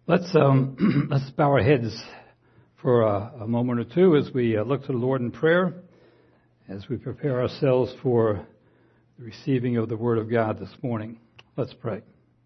Let's bow our heads for a moment or two as we look to the Lord in prayer, as we prepare ourselves for the receiving of the Word of God this morning. Let's pray.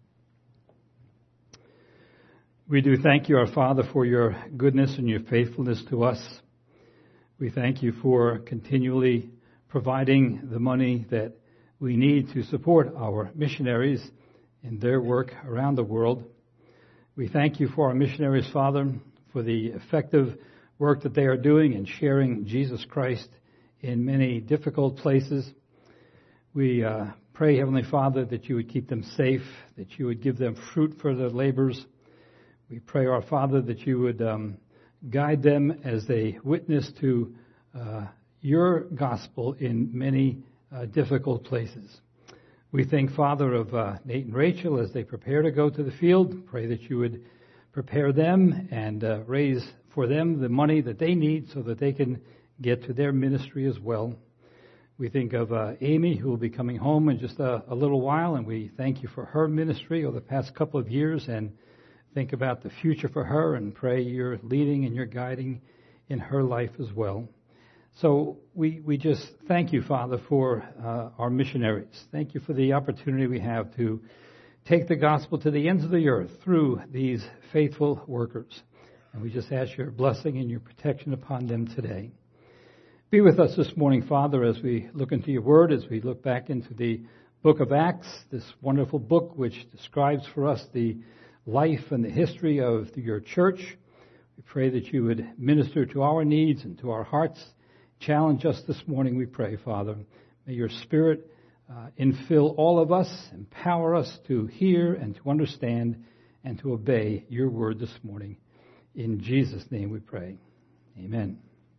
We do thank you, our Father, for your goodness and your faithfulness to us. We thank you for continually providing the money that we need to support our missionaries in their work around the world. We thank you for our missionaries, Father, for the effective work that they are doing in sharing Jesus Christ in many difficult places. We pray, Heavenly Father, that you would keep them safe, that you would give them fruit for their labors. We pray, our Father, that you would guide them as they witness to your gospel in many difficult places. We think, Father, of Nate and Rachel as they prepare to go to the field. Pray that you would prepare them and raise for them the money that they need so that they can get to their ministry as well. We think of Amy, who will be coming home in just a little while, and we thank you for her ministry over the past couple of years and think about the future for her and pray your leading and your guiding in her life as well. So we just thank you, Father, for our missionaries. Thank you for the opportunity we have to take the gospel to the ends of the earth through these faithful workers. And we just ask your blessing and your protection upon them today. Be with us this morning, Father, as we look into your word, as we look back into the book of Acts, this wonderful book which describes for us the life and the history of your church. We pray that you would minister to our needs and to our hearts. Challenge us this morning, we pray, Father. May your Spirit infill all of us, empower us to hear and to understand and to obey your word this morning. In Jesus' name we pray. Amen.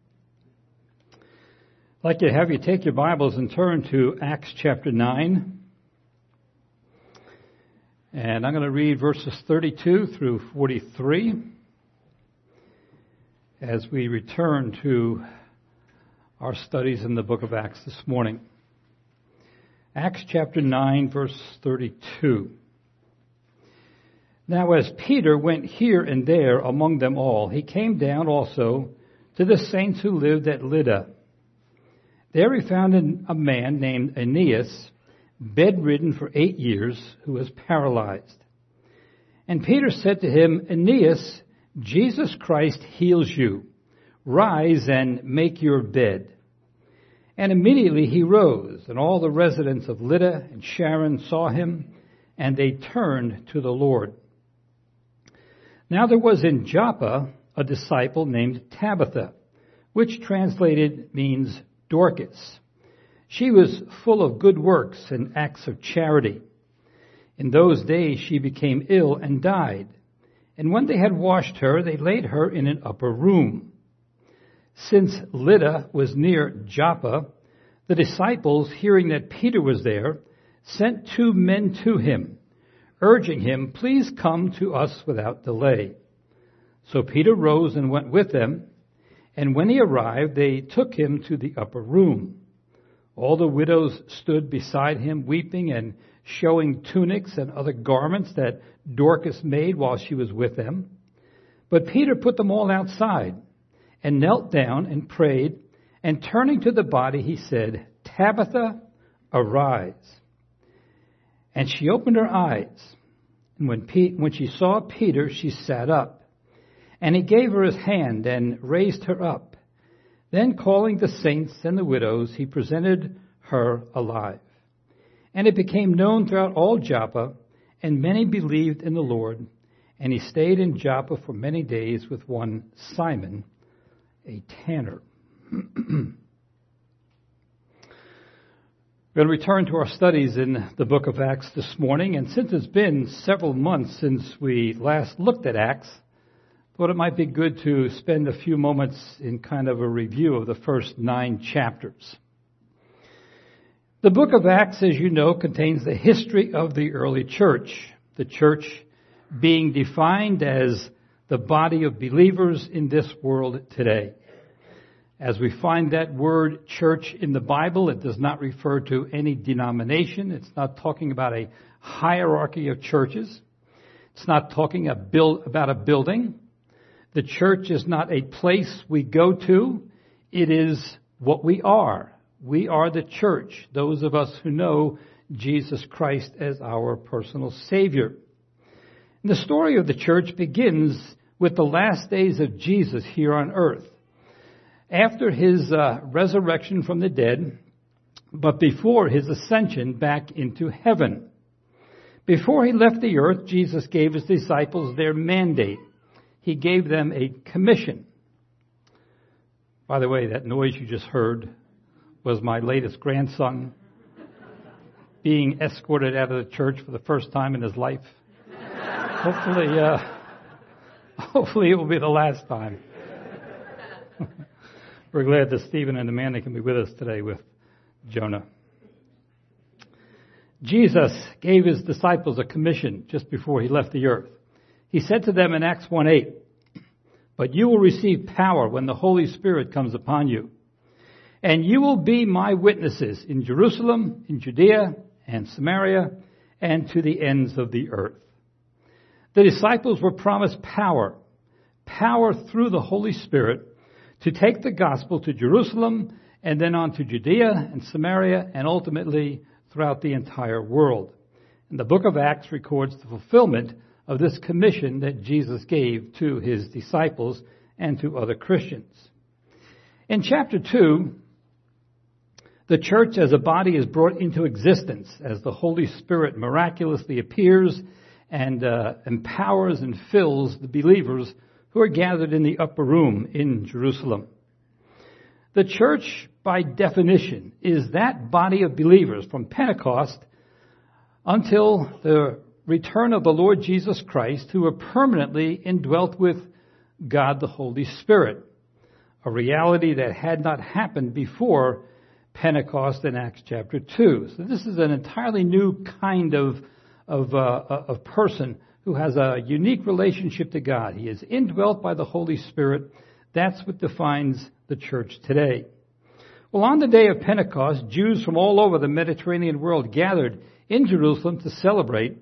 I'd like to have you take your Bibles and turn to Acts chapter 9. And I'm going to read verses 32 through 43 as we return to our studies in the book of Acts this morning. Acts chapter 9, verse 32. Now as Peter went here and there among them all, he came down also to the saints who lived at Lydda. There he found a man named Aeneas, bedridden for 8 years, who was paralyzed. And Peter said to him, Aeneas, Jesus Christ heals you. Rise and make your bed. And immediately he rose, and all the residents of Lydda and Sharon saw him, and they turned to the Lord. Now there was in Joppa a disciple named Tabitha, which translated means Dorcas. She was full of good works and acts of charity. In those days she became ill and died. And when they had washed her, they laid her in an upper room. Since Lydda was near Joppa, the disciples, hearing that Peter was there, sent 2 men to him, urging him, please come to us without delay. So Peter rose and went with them, and when he arrived, they took him to the upper room. All the widows stood beside him, weeping and showing tunics and other garments that Dorcas made while she was with them. But Peter put them all outside, and knelt down and prayed, and turning to the body, he said, Tabitha, arise. And she opened her eyes, and when she saw Peter, she sat up. And he gave her his hand and raised her up. Then calling the saints and the widows, he presented her alive. And it became known throughout all Joppa, and many believed in the Lord. And he stayed in Joppa for many days with one Simon, a tanner. We're going to return to our studies in the book of Acts this morning, and since it's been several months since we last looked at Acts, I thought it might be good to spend a few moments in kind of a review of the first 9 chapters. The book of Acts, as you know, contains the history of the early church, the church being defined as the body of believers in this world today. As we find that word church in the Bible, it does not refer to any denomination. It's not talking about a hierarchy of churches. It's not talking about a building. The church is not a place we go to. It is what we are. We are the church, those of us who know Jesus Christ as our personal Savior. And the story of the church begins with the last days of Jesus here on earth. After his resurrection from the dead, but before his ascension back into heaven. Before he left the earth, Jesus gave his disciples their mandate. He gave them a commission. By the way, that noise you just heard was my latest grandson being escorted out of the church for the first time in his life. Hopefully it will be the last time. We're glad that Stephen and Amanda can be with us today with Jonah. Jesus gave his disciples a commission just before he left the earth. He said to them in Acts 1:8, "But you will receive power when the Holy Spirit comes upon you. And you will be my witnesses in Jerusalem, in Judea, and Samaria, and to the ends of the earth." The disciples were promised power through the Holy Spirit to take the gospel to Jerusalem and then on to Judea and Samaria and ultimately throughout the entire world. And the book of Acts records the fulfillment of this commission that Jesus gave to his disciples and to other Christians. In chapter 2, the church as a body is brought into existence as the Holy Spirit miraculously appears and empowers and fills the believers who are gathered in the upper room in Jerusalem. The church, by definition, is that body of believers from Pentecost until the return of the Lord Jesus Christ, who are permanently indwelt with God the Holy Spirit, a reality that had not happened before Pentecost in Acts chapter 2. So this is an entirely new kind of person who has a unique relationship to God. He is indwelt by the Holy Spirit. That's what defines the church today. Well, on the day of Pentecost, Jews from all over the Mediterranean world gathered in Jerusalem to celebrate,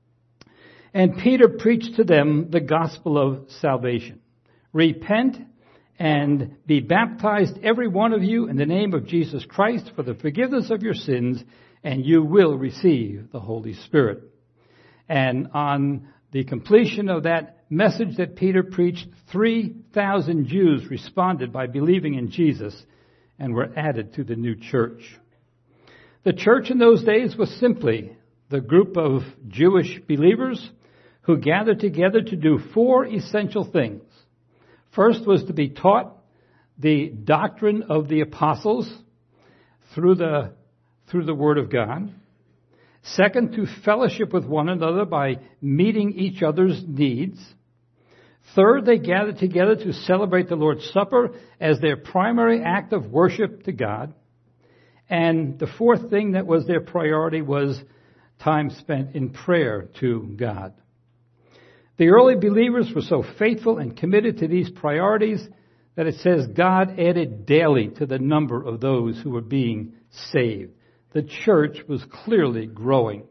and Peter preached to them the gospel of salvation. Repent and be baptized, every one of you, in the name of Jesus Christ for the forgiveness of your sins, and you will receive the Holy Spirit. And on the completion of that message that Peter preached, 3,000 Jews responded by believing in Jesus and were added to the new church. The church in those days was simply the group of Jewish believers who gathered together to do four essential things. First was to be taught the doctrine of the apostles through the Word of God. Second, to fellowship with one another by meeting each other's needs. Third, they gathered together to celebrate the Lord's Supper as their primary act of worship to God. And the fourth thing that was their priority was time spent in prayer to God. The early believers were so faithful and committed to these priorities that it says God added daily to the number of those who were being saved. The church was clearly growing.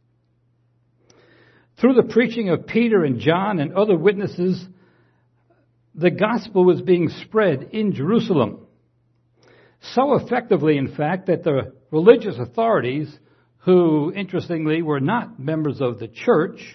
Through the preaching of Peter and John and other witnesses, the gospel was being spread in Jerusalem. So effectively, in fact, that the religious authorities, who, interestingly, were not members of the church,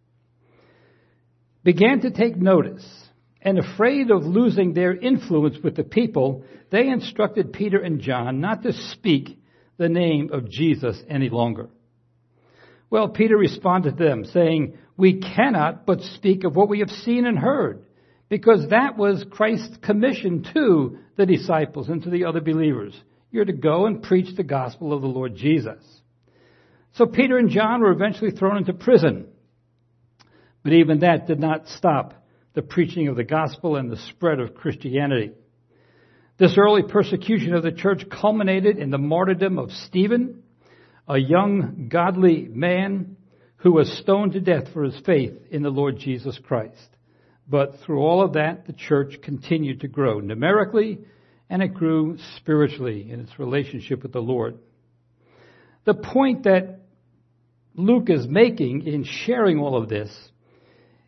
began to take notice. And afraid of losing their influence with the people, they instructed Peter and John not to speak the name of Jesus any longer. Well, Peter responded to them, saying, "We cannot but speak of what we have seen and heard," because that was Christ's commission to the disciples and to the other believers. You're to go and preach the gospel of the Lord Jesus. So Peter and John were eventually thrown into prison. But even that did not stop the preaching of the gospel and the spread of Christianity. This early persecution of the church culminated in the martyrdom of Stephen, a young godly man who was stoned to death for his faith in the Lord Jesus Christ. But through all of that, the church continued to grow numerically, and it grew spiritually in its relationship with the Lord. The point that Luke is making in sharing all of this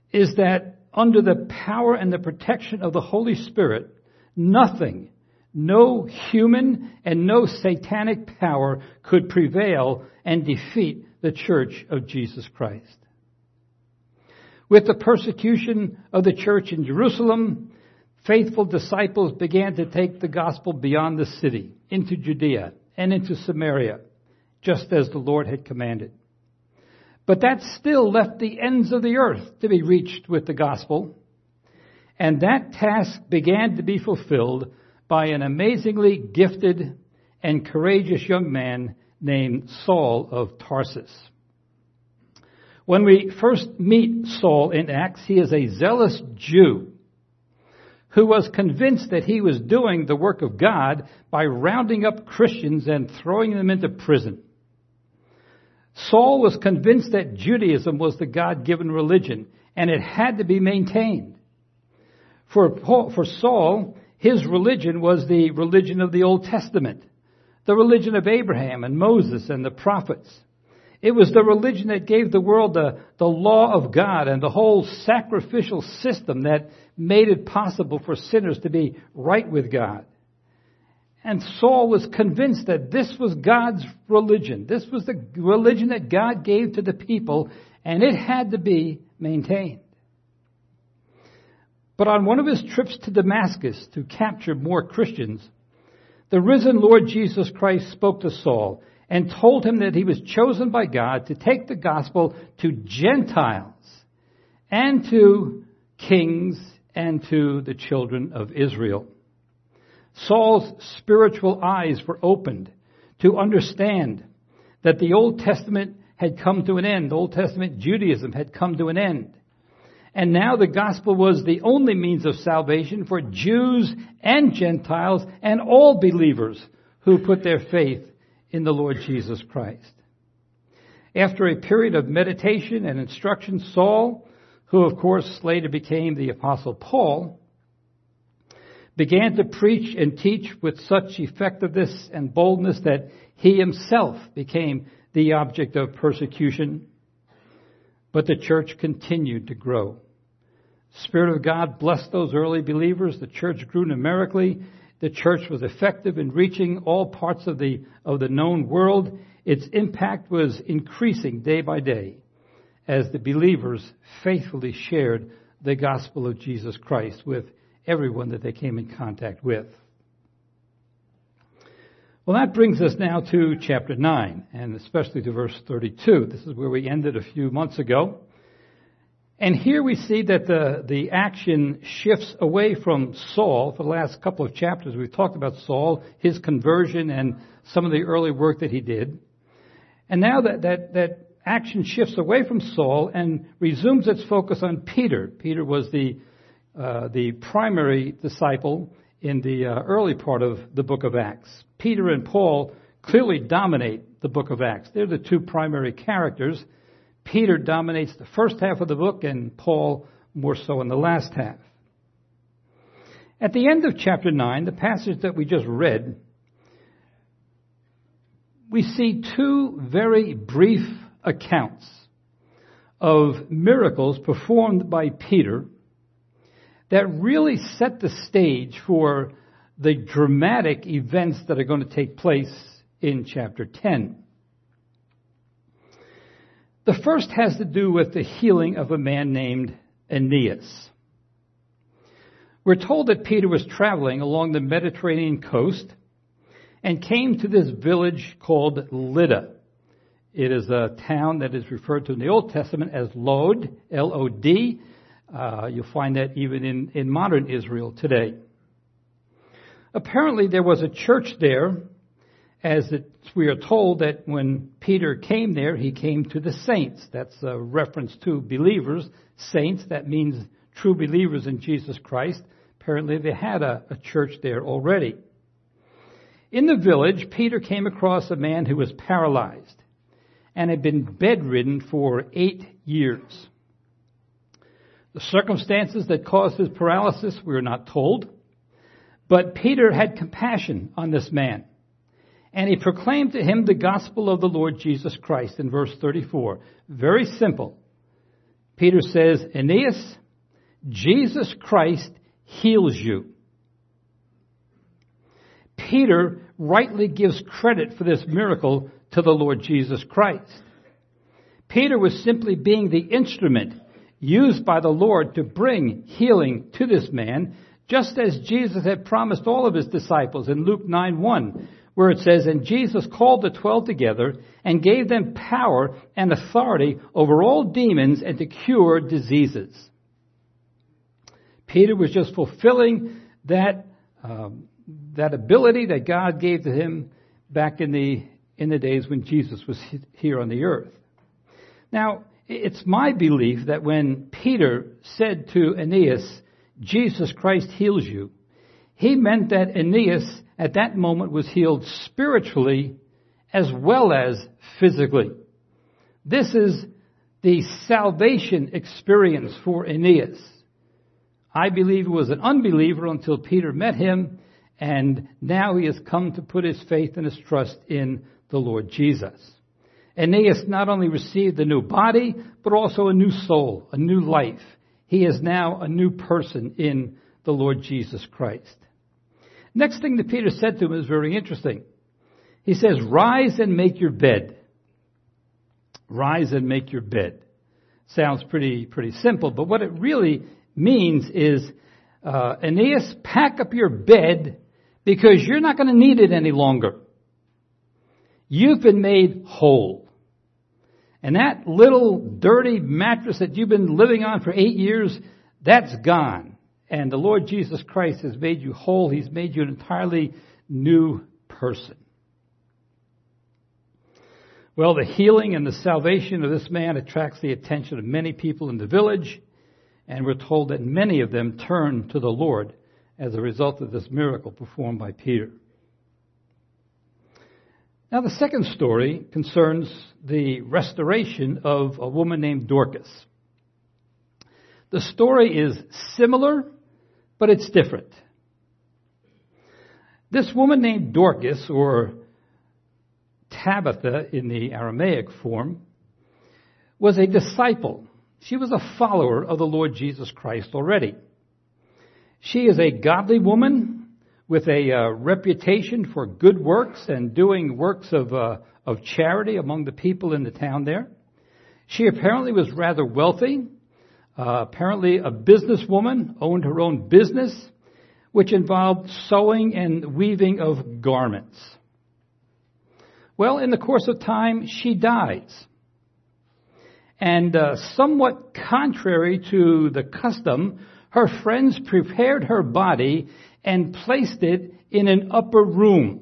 is that under the power and the protection of the Holy Spirit, nothing, no human and no satanic power could prevail and defeat the church of Jesus Christ. With the persecution of the church in Jerusalem, faithful disciples began to take the gospel beyond the city, into Judea and into Samaria, just as the Lord had commanded. But that still left the ends of the earth to be reached with the gospel. And that task began to be fulfilled by an amazingly gifted and courageous young man named Saul of Tarsus. When we first meet Saul in Acts, he is a zealous Jew who was convinced that he was doing the work of God by rounding up Christians and throwing them into prison. Saul was convinced that Judaism was the God-given religion, and it had to be maintained. For Saul, his religion was the religion of the Old Testament, the religion of Abraham and Moses and the prophets. It was the religion that gave the world the law of God and the whole sacrificial system that made it possible for sinners to be right with God. And Saul was convinced that this was God's religion. This was the religion that God gave to the people, and it had to be maintained. But on one of his trips to Damascus to capture more Christians, the risen Lord Jesus Christ spoke to Saul and told him that he was chosen by God to take the gospel to Gentiles and to kings and to the children of Israel. Saul's spiritual eyes were opened to understand that the Old Testament had come to an end. The Old Testament Judaism had come to an end. And now the gospel was the only means of salvation for Jews and Gentiles and all believers who put their faith in the Lord Jesus Christ. After a period of meditation and instruction, Saul, who of course later became the Apostle Paul, began to preach and teach with such effectiveness and boldness that he himself became the object of persecution. But the church continued to grow. The Spirit of God blessed those early believers. The church grew numerically. The church was effective in reaching all parts of the known world. Its impact was increasing day by day as the believers faithfully shared the gospel of Jesus Christ with everyone that they came in contact with. Well, that brings us now to chapter 9, and especially to verse 32. This is where we ended a few months ago. And here we see that the action shifts away from Saul. For the last couple of chapters, we've talked about Saul, his conversion, and some of the early work that he did. And now that action shifts away from Saul and resumes its focus on Peter. Peter was the primary disciple in the early part of the book of Acts. Peter and Paul clearly dominate the book of Acts. They're the two primary characters. Peter dominates the first half of the book and Paul more so in the last half. At the end of chapter 9, the passage that we just read, we see two very brief accounts of miracles performed by Peter that really set the stage for the dramatic events that are going to take place in chapter 10. The first has to do with the healing of a man named Aeneas. We're told that Peter was traveling along the Mediterranean coast and came to this village called Lydda. It is a town that is referred to in the Old Testament as Lod, L-O-D. You'll find that even in modern Israel today. Apparently there was a church there, as we are told that when Peter came there, he came to the saints. That's a reference to believers. Saints, that means true believers in Jesus Christ. Apparently they had a church there already. In the village, Peter came across a man who was paralyzed and had been bedridden for 8 years. The circumstances that caused his paralysis, we are not told. But Peter had compassion on this man. And he proclaimed to him the gospel of the Lord Jesus Christ in verse 34. Very simple. Peter says, Aeneas, Jesus Christ heals you. Peter rightly gives credit for this miracle to the Lord Jesus Christ. Peter was simply being the instrument used by the Lord to bring healing to this man, just as Jesus had promised all of his disciples in Luke 9:1, where it says, and Jesus called the 12 together and gave them power and authority over all demons and to cure diseases. Peter was just fulfilling that ability that God gave to him back in the days when Jesus was here on the earth. Now, it's my belief that when Peter said to Aeneas, Jesus Christ heals you, he meant that Aeneas at that moment was healed spiritually as well as physically. This is the salvation experience for Aeneas. I believe he was an unbeliever until Peter met him, and now he has come to put his faith and his trust in the Lord Jesus. Aeneas not only received a new body, but also a new soul, a new life. He is now a new person in the Lord Jesus Christ. Next thing that Peter said to him is very interesting. He says, rise and make your bed. Rise and make your bed. Sounds pretty simple, but what it really means is, Aeneas, pack up your bed because you're not going to need it any longer. You've been made whole. And that little dirty mattress that you've been living on for 8 years, that's gone. And the Lord Jesus Christ has made you whole. He's made you an entirely new person. Well, the healing and the salvation of this man attracts the attention of many people in the village. And we're told that many of them turned to the Lord as a result of this miracle performed by Peter. Now, the second story concerns the restoration of a woman named Dorcas. The story is similar, but it's different. This woman named Dorcas, or Tabitha in the Aramaic form, was a disciple. She was a follower of the Lord Jesus Christ already. She is a godly woman with a reputation for good works and doing works of charity among the people in the town there. She apparently was rather wealthy, apparently a businesswoman, owned her own business, which involved sewing and weaving of garments. Well, in the course of time, she dies. And somewhat contrary to the custom, her friends prepared her body and placed it in an upper room.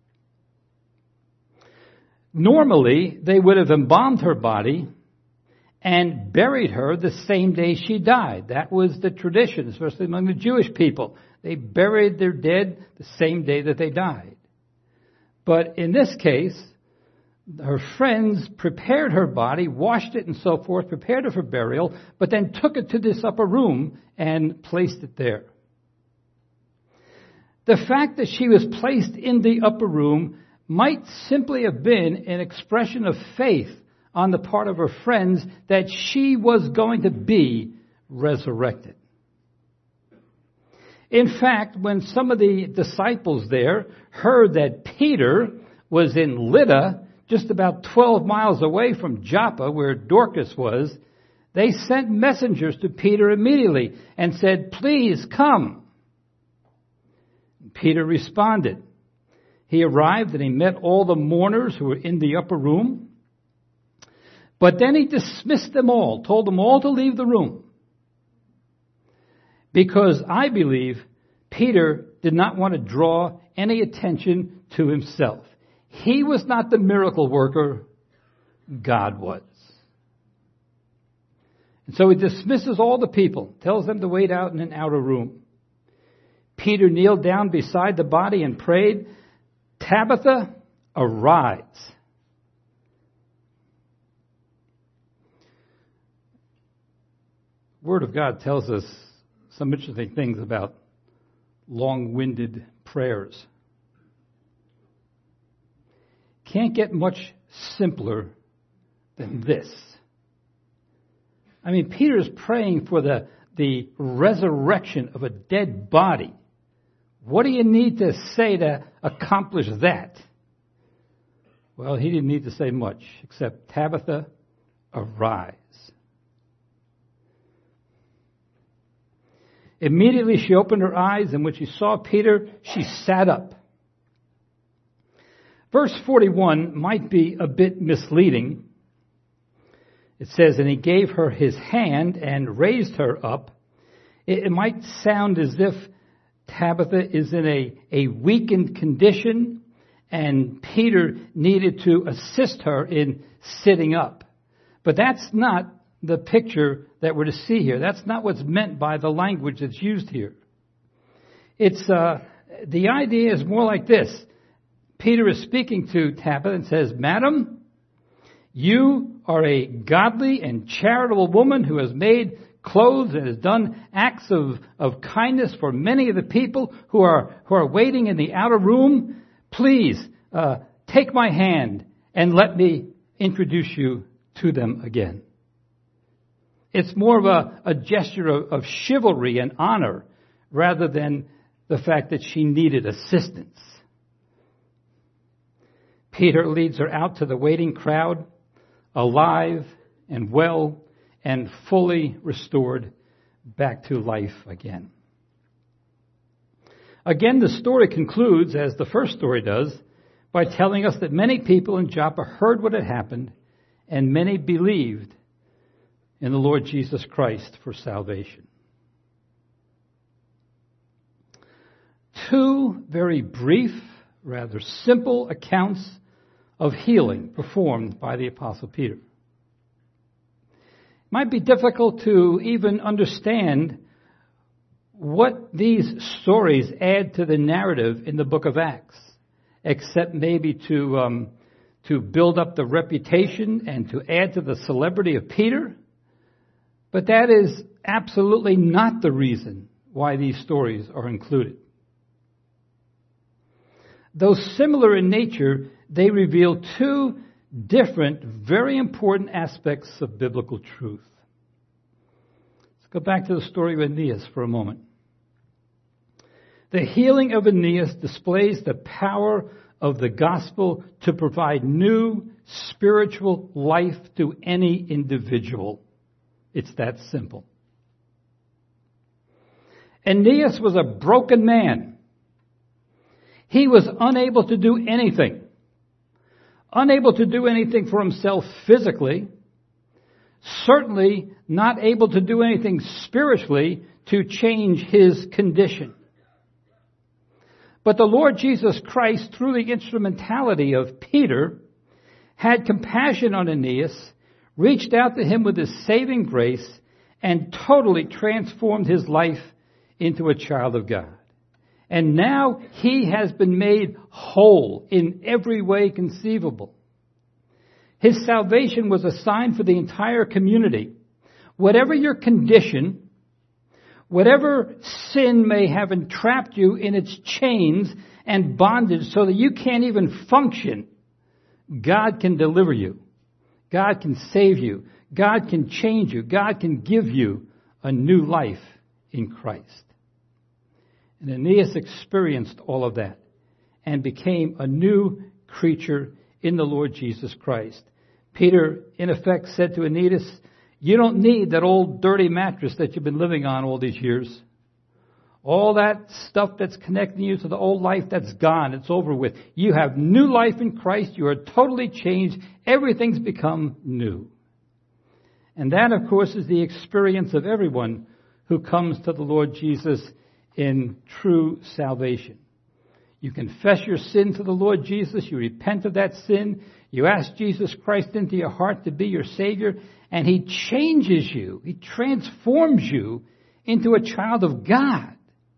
Normally, they would have embalmed her body and buried her the same day she died. That was the tradition, especially among the Jewish people. They buried their dead the same day that they died. But in this case, her friends prepared her body, washed it and so forth, prepared it for burial, but then took it to this upper room and placed it there. The fact that she was placed in the upper room might simply have been an expression of faith on the part of her friends that she was going to be resurrected. In fact, when some of the disciples there heard that Peter was in Lydda, just about 12 miles away from Joppa, where Dorcas was, they sent messengers to Peter immediately and said, "Please come." Peter responded. He arrived and he met all the mourners who were in the upper room. But then he dismissed them all, told them all to leave the room. Because I believe Peter did not want to draw any attention to himself. He was not the miracle worker, God was. And so he dismisses all the people, tells them to wait out in an outer room. Peter kneeled down beside the body and prayed, "Tabitha, arise." The Word of God tells us some interesting things about long-winded prayers. Can't get much simpler than this. I mean, Peter is praying for the resurrection of a dead body. What do you need to say to accomplish that? Well, he didn't need to say much, except, Tabitha, arise. Immediately she opened her eyes, and when she saw Peter, she sat up. Verse 41 might be a bit misleading. It says, and he gave her his hand and raised her up. It might sound as if Tabitha is in a weakened condition, and Peter needed to assist her in sitting up. But that's not the picture that we're to see here. That's not what's meant by the language that's used here. It's the idea is more like this. Peter is speaking to Tabitha and says, Madam, you are a godly and charitable woman who has made clothes and has done acts of kindness for many of the people who are waiting in the outer room. Please take my hand and let me introduce you to them again. It's more of a gesture of chivalry and honor rather than the fact that she needed assistance. Peter leads her out to the waiting crowd, alive and well and fully restored back to life again. Again, the story concludes, as the first story does, by telling us that many people in Joppa heard what had happened, and many believed in the Lord Jesus Christ for salvation. Two very brief, rather simple accounts of healing performed by the Apostle Peter. It might be difficult to even understand what these stories add to the narrative in the book of Acts, except maybe to build up the reputation and to add to the celebrity of Peter. But that is absolutely not the reason why these stories are included. Though similar in nature, they reveal two different, very important aspects of biblical truth. Let's go back to the story of Aeneas for a moment. The healing of Aeneas displays the power of the gospel to provide new spiritual life to any individual. It's that simple. Aeneas was a broken man. He was unable to do anything. Unable to do anything for himself physically. Certainly not able to do anything spiritually to change his condition. But the Lord Jesus Christ, through the instrumentality of Peter, had compassion on Aeneas, reached out to him with his saving grace, and totally transformed his life into a child of God. And now he has been made whole in every way conceivable. His salvation was a sign for the entire community. Whatever your condition, whatever sin may have entrapped you in its chains and bondage so that you can't even function, God can deliver you. God can save you. God can change you. God can give you a new life in Christ. And Aeneas experienced all of that and became a new creature in the Lord Jesus Christ. Peter, in effect, said to Aeneas, you don't need that old dirty mattress that you've been living on all these years. All that stuff that's connecting you to the old life, that's gone. It's over with. You have new life in Christ. You are totally changed. Everything's become new. And that, of course, is the experience of everyone who comes to the Lord Jesus in true salvation. You confess your sin to the Lord Jesus. You repent of that sin. You ask Jesus Christ into your heart to be your Savior. And He changes you. He transforms you into a child of God.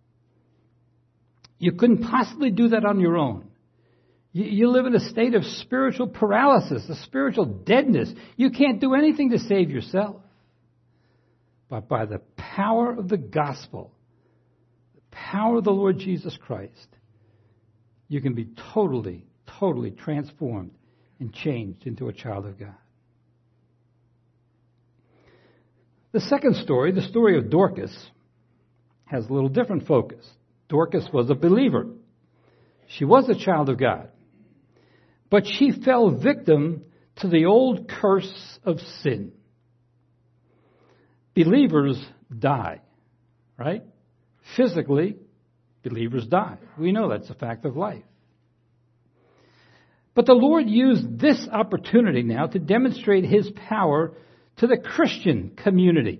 You couldn't possibly do that on your own. You live in a state of spiritual paralysis, a spiritual deadness. You can't do anything to save yourself. But by the power of the gospel, the power of the Lord Jesus Christ, you can be totally, totally transformed and changed into a child of God. The second story, the story of Dorcas, has a little different focus. Dorcas was a believer. She was a child of God. But she fell victim to the old curse of sin. Believers die, right? Physically, believers die. We know that's a fact of life. But the Lord used this opportunity now to demonstrate His power to the Christian community.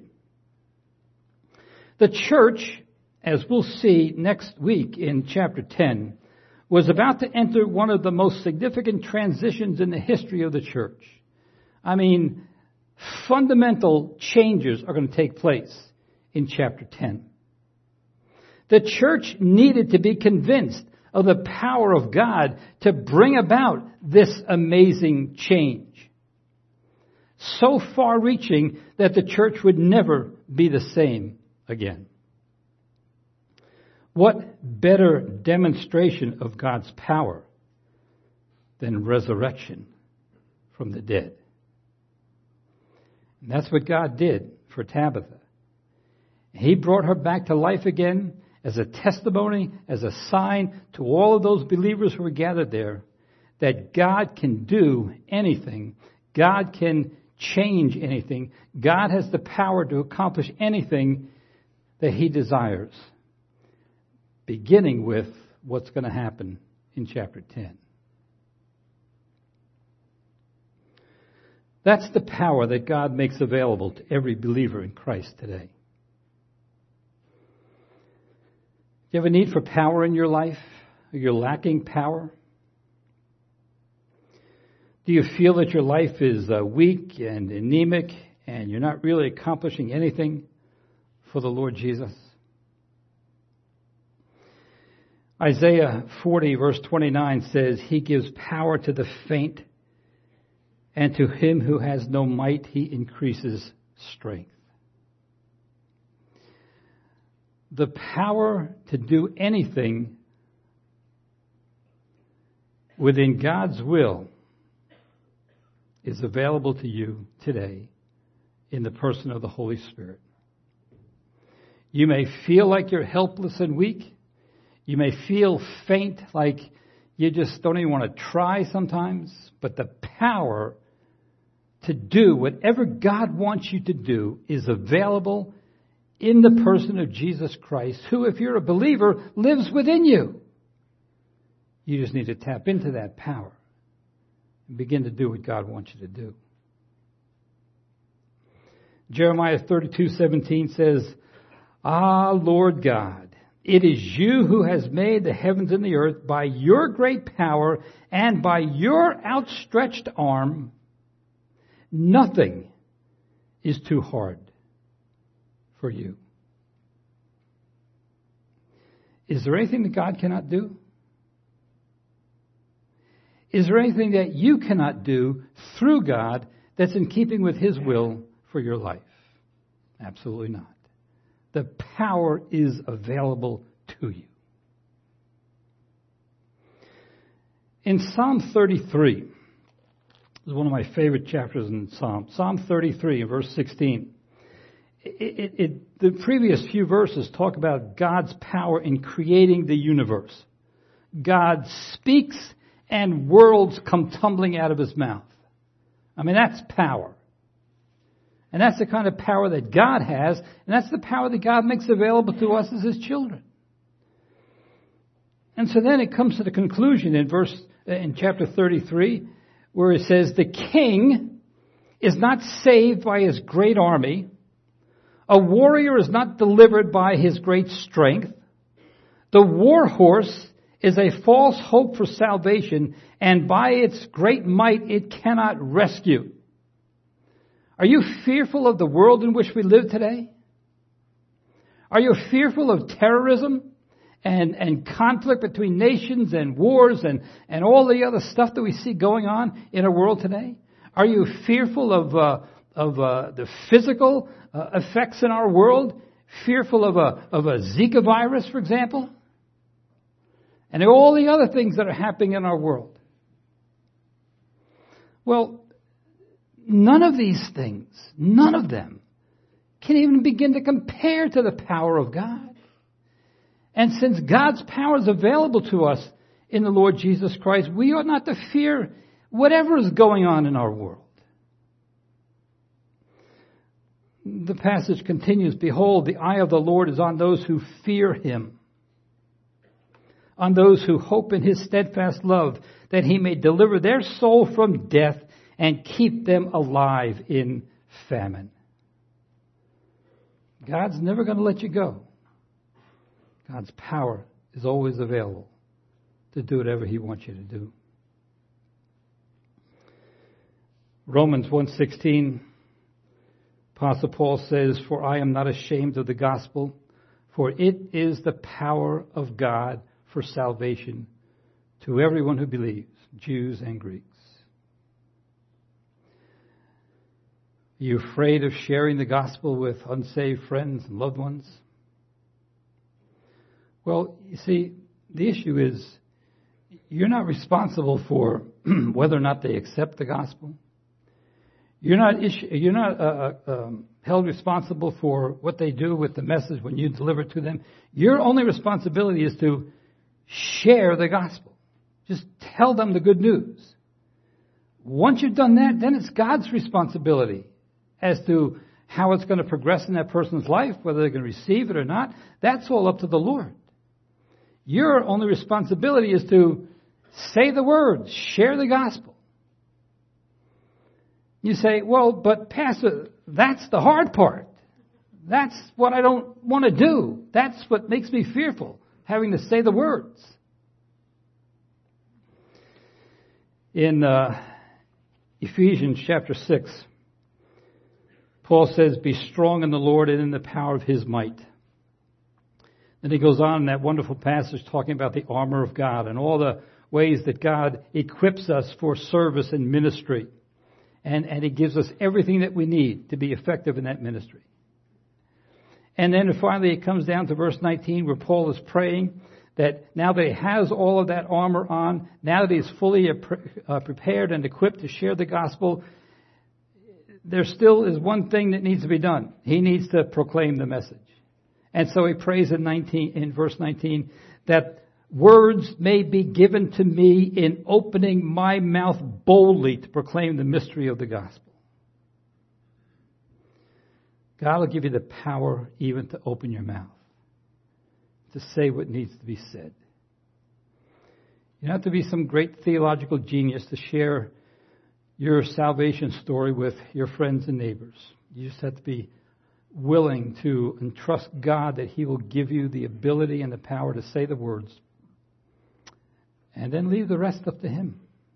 The church, as we'll see next week in chapter 10, was about to enter one of the most significant transitions in the history of the church. I mean, fundamental changes are going to take place in chapter 10. The church needed to be convinced of the power of God to bring about this amazing change. So far-reaching that the church would never be the same again. What better demonstration of God's power than resurrection from the dead? And that's what God did for Tabitha. He brought her back to life again as a testimony, as a sign to all of those believers who were gathered there that God can do anything. God can change anything. God has the power to accomplish anything that He desires. Beginning with what's going to happen in chapter 10. That's the power that God makes available to every believer in Christ today. Do you have a need for power in your life? Are you lacking power? Do you feel that your life is weak and anemic and you're not really accomplishing anything for the Lord Jesus? Isaiah 40 verse 29 says, He gives power to the faint, and to him who has no might He increases strength. The power to do anything within God's will is available to you today in the person of the Holy Spirit. You may feel like you're helpless and weak. You may feel faint, like you just don't even want to try sometimes. But the power to do whatever God wants you to do is available in the person of Jesus Christ, who, if you're a believer, lives within you. You just need to tap into that power and begin to do what God wants you to do. Jeremiah 32:17 says, Ah, Lord God, it is you who has made the heavens and the earth by your great power and by your outstretched arm. Nothing is too hard for you. Is there anything that God cannot do? Is there anything that you cannot do through God that's in keeping with His will for your life? Absolutely not. The power is available to you. In Psalm 33, this is one of my favorite chapters in Psalm 33 verse 16. The previous few verses talk about God's power in creating the universe. God speaks and worlds come tumbling out of His mouth. I mean, that's power. And that's the kind of power that God has, and that's the power that God makes available to us as His children. And so then it comes to the conclusion in chapter 33, where it says, the king is not saved by his great army. A warrior is not delivered by his great strength. The war horse is a false hope for salvation, and by its great might it cannot rescue. Are you fearful of the world in which we live today? Are you fearful of terrorism and conflict between nations and wars and all the other stuff that we see going on in our world today? Are you fearful of the physical effects in our world? Fearful of a Zika virus, for example? And all the other things that are happening in our world. Well, none of these things, none of them can even begin to compare to the power of God. And since God's power is available to us in the Lord Jesus Christ, we ought not to fear whatever is going on in our world. The passage continues, "Behold, the eye of the Lord is on those who fear him, on those who hope in his steadfast love, that he may deliver their soul from death and keep them alive in famine." God's never going to let you go. God's power is always available to do whatever he wants you to do. Romans 1:16, Apostle Paul says, "For I am not ashamed of the gospel, for it is the power of God for salvation to everyone who believes, Jews and Greeks." Are you afraid of sharing the gospel with unsaved friends and loved ones? Well, you see, the issue is you're not responsible for whether or not they accept the gospel. You're not held responsible for what they do with the message when you deliver it to them. Your only responsibility is to share the gospel. Just tell them the good news. Once you've done that, then it's God's responsibility as to how it's going to progress in that person's life, whether they're going to receive it or not. That's all up to the Lord. Your only responsibility is to say the words, share the gospel. You say, "Well, but Pastor, that's the hard part. That's what I don't want to do. That's what makes me fearful, having to say the words." In Ephesians chapter 6, Paul says, "Be strong in the Lord and in the power of his might." Then he goes on in that wonderful passage talking about the armor of God and all the ways that God equips us for service and ministry. And he gives us everything that we need to be effective in that ministry. And then finally it comes down to verse 19 where Paul is praying that now that he has all of that armor on, now that he's fully prepared and equipped to share the gospel, there still is one thing that needs to be done. He needs to proclaim the message. And so he prays in verse 19 that words may be given to me in opening my mouth boldly to proclaim the mystery of the gospel. God will give you the power even to open your mouth, to say what needs to be said. You don't have to be some great theological genius to share your salvation story with your friends and neighbors. You just have to be willing to entrust God that he will give you the ability and the power to say the words, and then leave the rest up to him.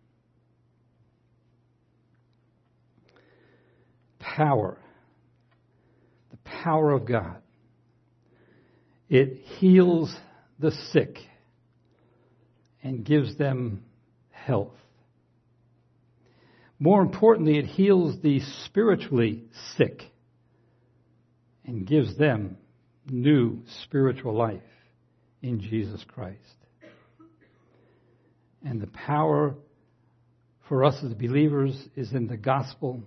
Power. The power of God. It heals the sick and gives them health. More importantly, it heals the spiritually sick and gives them new spiritual life in Jesus Christ. And the power for us as believers is in the gospel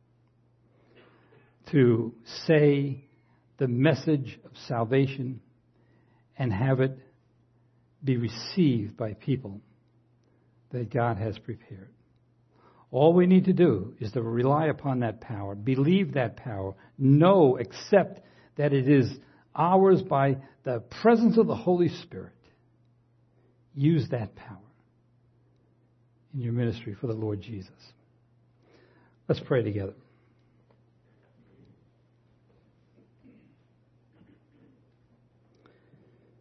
to say the message of salvation and have it be received by people that God has prepared. All we need to do is to rely upon that power, believe that power, know, accept that it is ours by the presence of the Holy Spirit. Use that power in your ministry for the Lord Jesus. Let's pray together.